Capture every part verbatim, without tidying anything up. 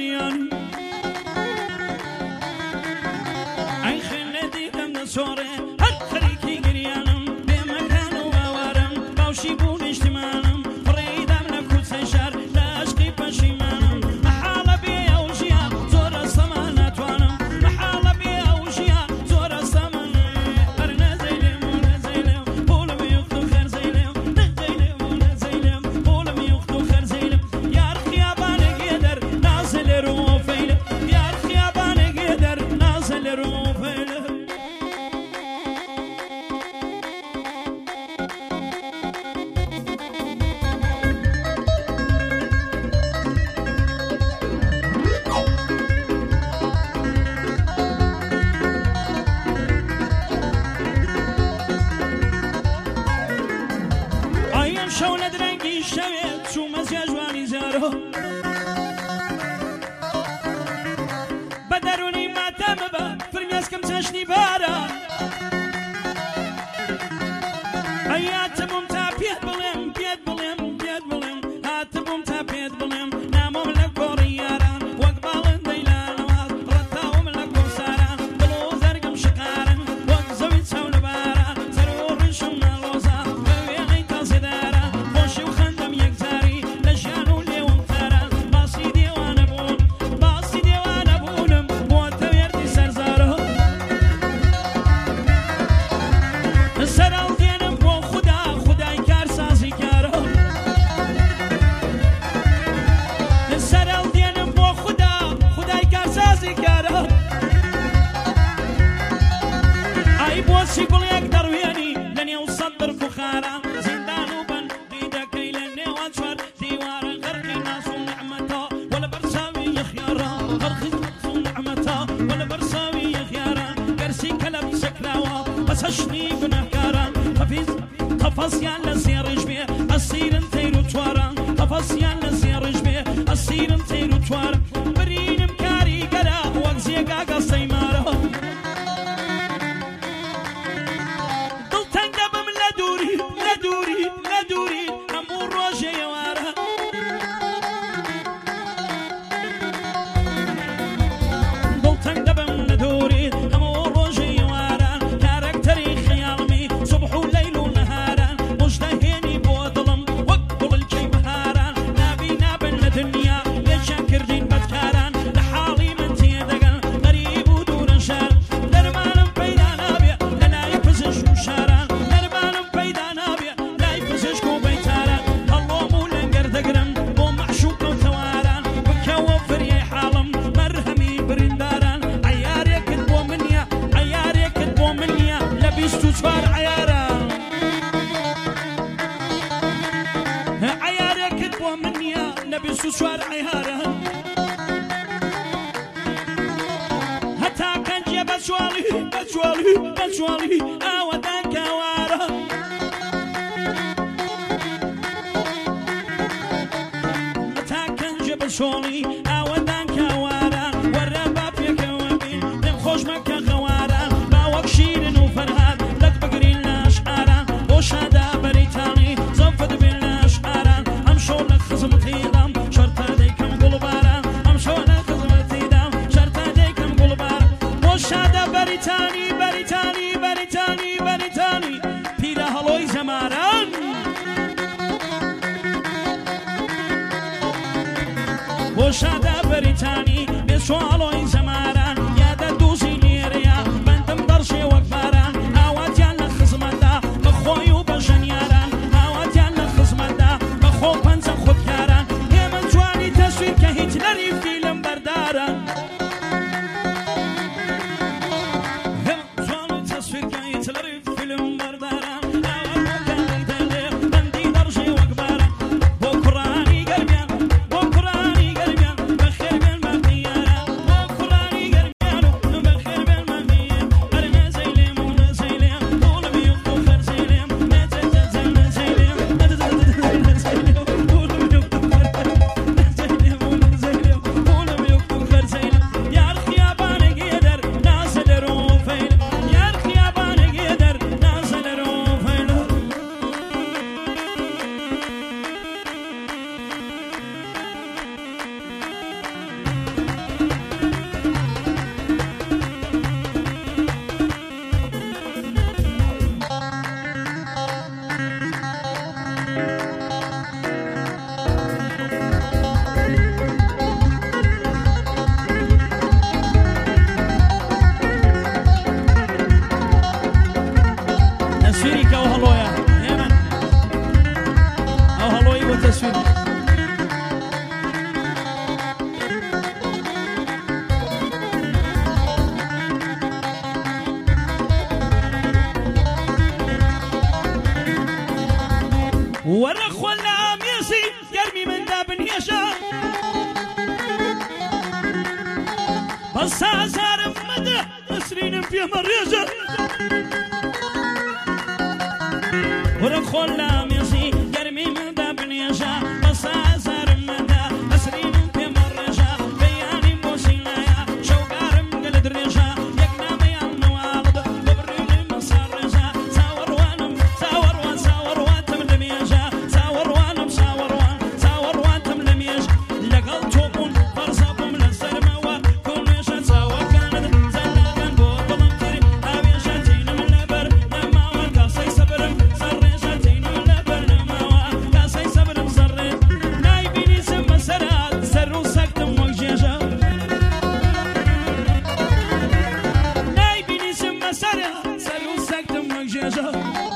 زمانيان أي خلدي لم نصوري هل خريكي قريانم بمكان وبوارم باوشي بون اجتماعم فريدم لكو تشار لا أشقي بشيمانم محالة بي أوجيا زور السمانات وانم محالة بي أوجيا زور السمان أرنا زيلم ونا زيلم بولم يخدو خير زيلم نزيلم ونا زيلم بولم يخدو خير زيلم يا رخيا بالك يدر نازل روفيل يا رخيا بالك يدر نازل روفيل أيام شولة درنگی شوید شو مزیا جوانی زارو بدرونی ماتم با فرمیاز کم چشنی بارا ایاتبوم تا پیت بلیم پیت بلیم پیت بلیم هاتبوم تا پیت بلیم نامم لگوری یاران وقبالن دیلان واز رتاوم لگو ساران بلو زرگم شقارن وق زوید سول باران ضرور شم نالوزا بویغی تازی داران خوشی و خندم یک زاری لجانو لیوم تاران باسی دیوانه بون باسی دیوانه بونم موتا ویردی سرزارو سرال دینم بو خدا خدای کار سازی کارو سرال دینم بو خدا خدای کار سازی کارو ای بوسی گل یک درویانی لنیو صدر فخارا زندانو بن دیده کی لنیو انشور دیوارا غرقی ناسو نعمتا ولا برساوی خيارا غرقی ناسو نعمتا ولا برساوی خيارا قرسي كلب سكراوا بس اشني بنهكارا تفيز تفاصيل لسير جبيه السير انتيرو توارا تفاصيل لسير جبيه السير انتيرو توارا برين مكاري قلا وقزي قاقا سيمارا دل تنقبم لدوري لدوري لدوري امور روجي يوارا دل تنقبم لدوري امور روجي يوارا كاركتري خيالمي صبح وليل ونهارا مجتهيني بوظلم وقبل الجي بهارا نابي نابن لدنيا يشاكر دين بدكارا لحالي من تيدقا غريب ودور شار درمانم بيدا نابي لنا يفزش وشارا درمانم بيدا نابي لا يفزش كو بيتارا الله مولا قردقرم بو معشوق وثوارا وكوفر يا حالم مرهمي برندارا عيار يكتبو منيا عيار يكتبو منيا لبستو صفار عيارا عيار يكتبو منيا لبستو صفار عيارا هتا كان جيب بسوالي بسوالي بسوالي اودان كوارا هتا كان جيب بسوالي اودان كوارا والرباب يكوابي دم خوش مكة غوارا باوك شيرين وفرهاد لك بقرين لاشعارا وشادا بريتاني زنفد بالاشعارا امشو لك خزمتي دام شرطة ديكم قلبارا امشو لك خزمتي دام شرطة ديكم قلبارا وشادا بريتاني بريتاني بريتاني بريتاني بيلا هلوي زماران وشادا بريتاني بسوالوي زماران يا ددوزي ليريا بنتم درشي وكباران هاوات يالا خزمتا بخوي وبجنياران هاوات يالا خزمتا بخو بنزا خودكاران يا من جواني تصوير كهتلري فيلم برداران هم جواني تصوير كهتلري فيلم برداران هاوات يالا بندي درشي وكباران بكراني قلبيان بكراني قلبيان بخير بين بقياران بكراني وتسوير ورخ ولا ميسي يرمي من داب يشا بس عزار مدى سنين في مريجة ورخ ولا ميسي يرمي من داب يشا بس عزار مدى سنين في مريجة بياني موسينا يا شوقار مقلد ريجة يقنا بيان نوالد وبرين المصار ريجة ساور وانم ساور وان ساور وان تملم يجا ساور وانم ساور وان ساور وان تملم يجا لقل توقون فرصكم للسلمة وكون يشا ساور كانت زلاقان بوطلم تري هابي شاتين من لبر لما وكاسي سبرم سري شاتين من لبر لما وكاسي سبرم سري نايبيني سم سرات سرو سكتم وجيجا نايبيني سم سرات سرو سكتم وجيجا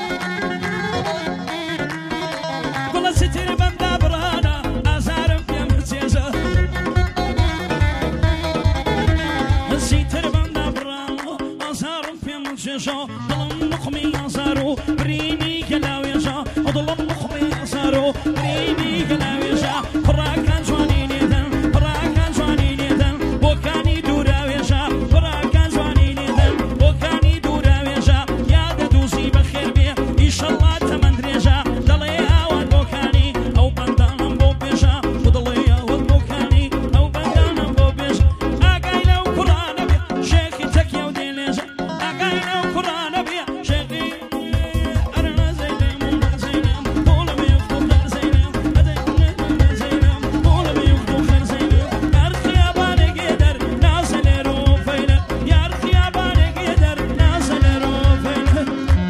والله ستر بندا برانا أزارم في مرتيجا ستر بندا برانا أزارم في مرتيجا ظلم نقمي أزارو بريني كلاويجا ظلم نقمي أزارو بريني كلاويجا براكان جواني نيدن براكان جواني نيدن بوكاني دوراويجا براكان جواني نيدن بوكاني دوراويجا يا دوسي بخير بيه إن شاء الله تمن دريجا ضلي أوان بوكاني أو بندانم بوبيجا وضلي أوان بوكاني أو بندانم بوبيجا أقاي لو قرآن بيه شيخي تكيا وديليجا أقاي لو قرآن بيه شيخي أرنا زينم زينم طول بيوكو خير زينم أدينا زينم طول بيوكو خير زينم يارخي أباني قدر نازل روفينا يارخي أباني قدر نازل روفينا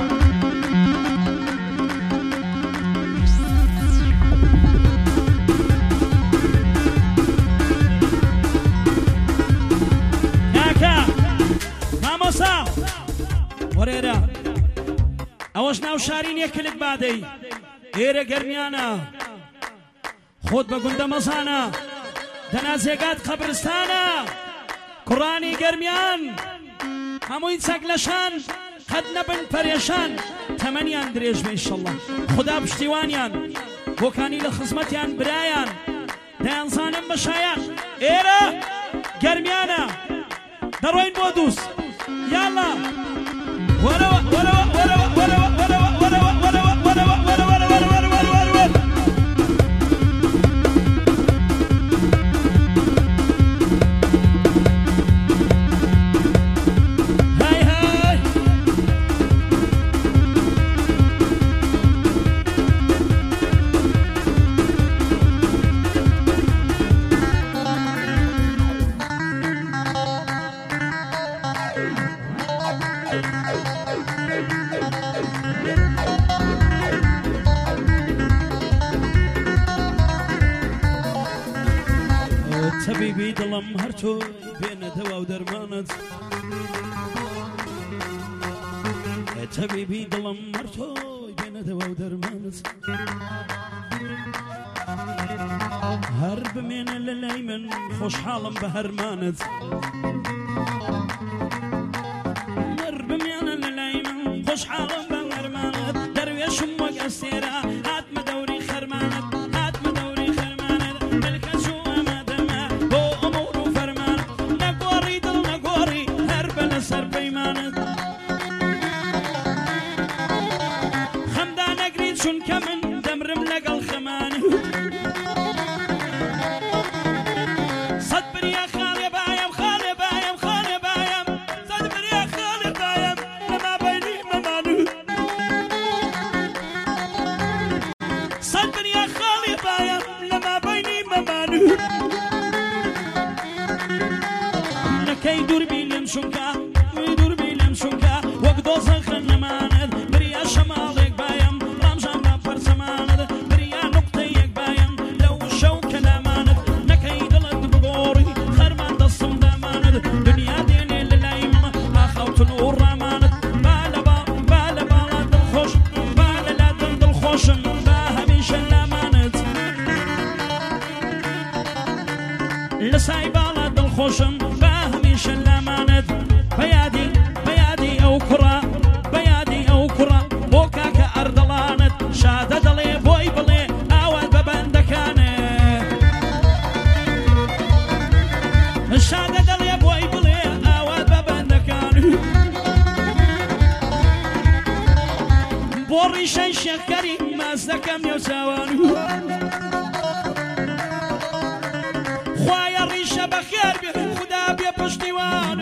كاكا ماموسا وريرا اوش ناو شارين يكلك بعدي ايرا قرميانا خود بقند مصانا دنازيقات قبرستانا قراني قرميان هموين ساقلشان قد نبن پريشان تمنيان دريج ان شاء الله خدا بشتيوانيان بوكاني لخزمتيان برايان ديان صانم مشايخ ايرا قرميانا دروين بودوس يلا وروا وروا وروا وروا وروا وروا وروا وروا وروا وروا وروا وروا هاي هاي تبيبي ظلم هرتو بين دوا ودرمانت تبيبي ظلم هرتو بين دوا ودرمانت هرب من الليمن خوش حالم بهرمانت هرب من الليمن خوش حالم بهرمانت درويش امك اسيرة هات مدوري خرمانت هات مدوري خرمانت ملك سر بيمانت خمدان اقريد شون كمن دمرم لقل خمان صدبر يا خالي بايم خالي بايم خالي بايم صدبر يا خالي بايم لما بيني ممانو صدبر يا خالي بايم لما بيني ممانو لكي دور بيلم شنكا ويدور بيلم شنكا وقدو زخن نماند بريا شمالك بايم رمجان بابر سماند بريا نقطيك بايم لو شو كلاماند نكي دلت بغوري خرمان دصم داماند دنيا ديني للايم ما خوت الور راماند بالا با بالا بالا دل خوش بالا لا دل خوشم باها بيش اللاماند شێخکەری ماز دەکەم نێو چاوان خوایە ڕیشە بەخێر بێ خودا بێ پشتیوان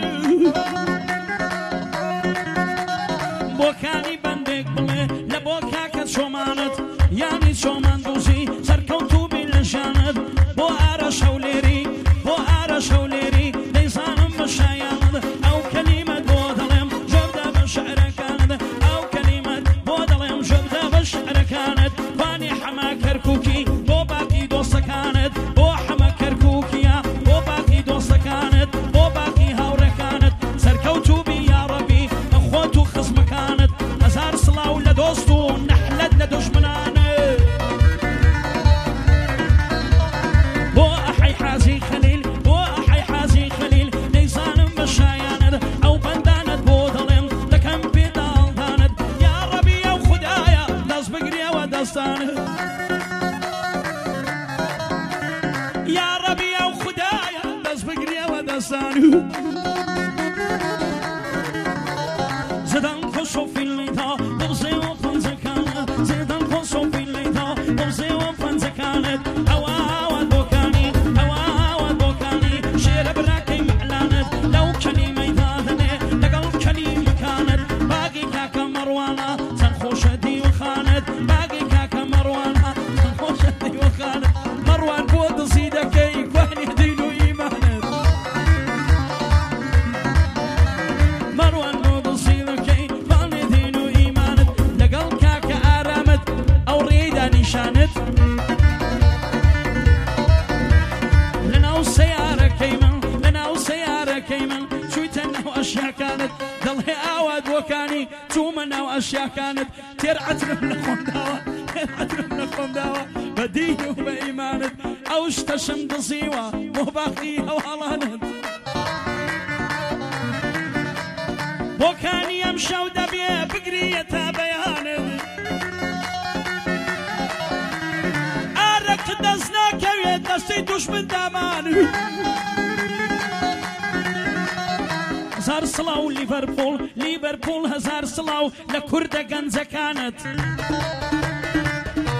بۆکانی بەندێک بڵێ لە بۆ کاکە چۆمانت یانی چۆمان دووزی سەرکەوتوبی لە ژانت بۆ ئارە شەولێری بۆ ئارە شەولێری دەیزانم بە شایانت ئەو کەلیمەت بۆ دەڵێم ژەبدە بە شعرەکانت ئەو کەلیمەت بۆ دەڵێم ژەبدە بە شعرەکانت وانی حەما کەرکووکی بۆ باقی دۆستەکانت بۆ حەما کەرکووکیە بۆ باقی دۆستەکانت بۆ باقی هاوڕێکانت سەرکەوتوبی یاڕەبی بە خۆت و خزمەکانت هەزار سڵاو لە دۆست و نەحلەت لە دژمنانت بۆ ئەحەی حازی خەلیل بۆ ئەحەی حازی خەلیل دەیزانم بە شایانت ئەو بەندانت بۆ دەڵێم دەکەم پێداڵدانت یا ڕەبی ئەو خودایە دەست بگرێەوە دەستانت یا ڕەبی ئەو خودایە دەست بگرێەوە دەستانت زدان خوشو فیلیتا بغزی و پنزکانت زدان خوشو فیلیتا بغزی و پنزکانت هوا هوا دوکانی هوا هوا دوکانی شیر براکی معلانت لو کلیمه دادنه لگل کلیمه کانت باقی کاکا مروانا سن خوش دیو خانت باقی کاکا مروانا سن خوش دیو خانت مروان بود زیدکی کوهنی دینو ایمانت مروان بود زیدکی کوهنی دینو ایمانت لگل کاکا آرامت او ریدا نشانت لناو سيارة كيمن لناو سيارة كيمن شويتن ناو أشياء كانت ضلها آواد وكاني توما ناو أشياء كانت تير عترم لكم داوا تير عترم لكم داوا بديه وبإيمانت أو اشتشم تصيوة مو باقيها وهلانت وكاني يمشى ودبيه بقرية بيانت أرك دزنا كوي دستي دشمن دامان هزار سلاو ليفربول ليفربول هزار سلاو لكردة جنزة كانت